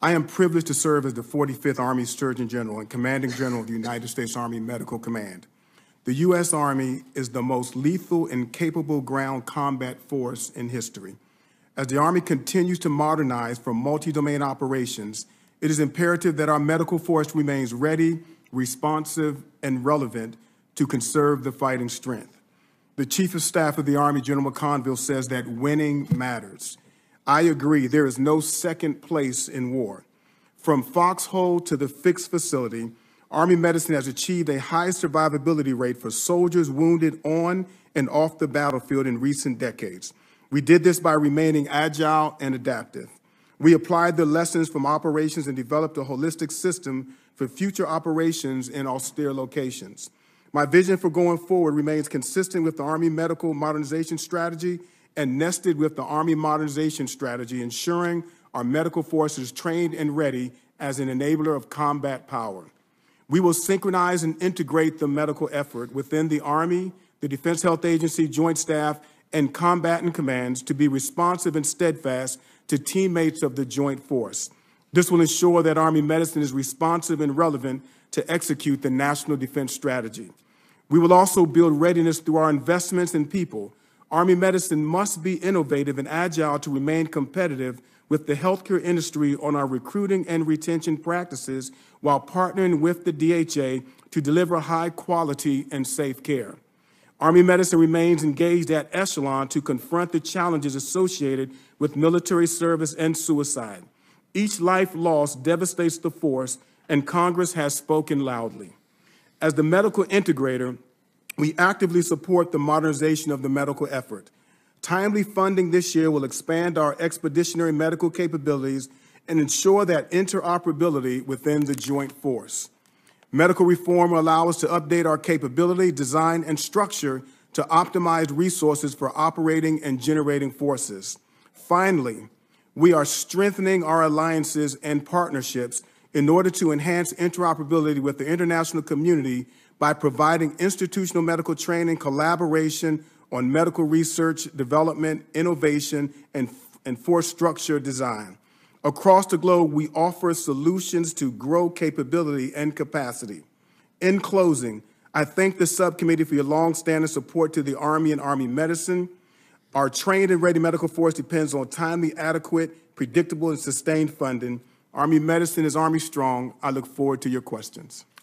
I am privileged to serve as the 45th Army Surgeon General and Commanding General of the United States Army Medical Command. The U.S. Army is the most lethal and capable ground combat force in history. As the Army continues to modernize for multi-domain operations, it is imperative that our medical force remains ready, responsive, and relevant to conserve the fighting strength. The Chief of Staff of the Army, General McConville, says that winning matters. I agree, there is no second place in war. From Foxhole to the Fix facility, Army medicine has achieved a high survivability rate for soldiers wounded on and off the battlefield in recent decades. We did this by remaining agile and adaptive. We applied the lessons from operations and developed a holistic system for future operations in austere locations. My vision for going forward remains consistent with the Army Medical Modernization Strategy and nested with the Army Modernization Strategy, ensuring our medical force is trained and ready as an enabler of combat power. We will synchronize and integrate the medical effort within the Army, the Defense Health Agency, Joint Staff, and combatant commands to be responsive and steadfast to teammates of the Joint Force. This will ensure that Army medicine is responsive and relevant to execute the National Defense Strategy. We will also build readiness through our investments in people. Army medicine must be innovative and agile to remain competitive with the healthcare industry on our recruiting and retention practices while partnering with the DHA to deliver high quality and safe care. Army medicine remains engaged at echelon to confront the challenges associated with military service and suicide. Each life lost devastates the force, and Congress has spoken loudly. As the medical integrator, we actively support the modernization of the medical effort. Timely funding this year will expand our expeditionary medical capabilities and ensure that interoperability within the Joint Force. Medical reform will allow us to update our capability, design, and structure to optimize resources for operating and generating forces. Finally, we are strengthening our alliances and partnerships in order to enhance interoperability with the international community by providing institutional medical training, collaboration on medical research, development, innovation, and force structure design. Across the globe, we offer solutions to grow capability and capacity. In closing, I thank the subcommittee for your long-standing support to the Army and Army medicine. Our trained and ready medical force depends on timely, adequate, predictable, and sustained funding. Army medicine is Army strong. I look forward to your questions.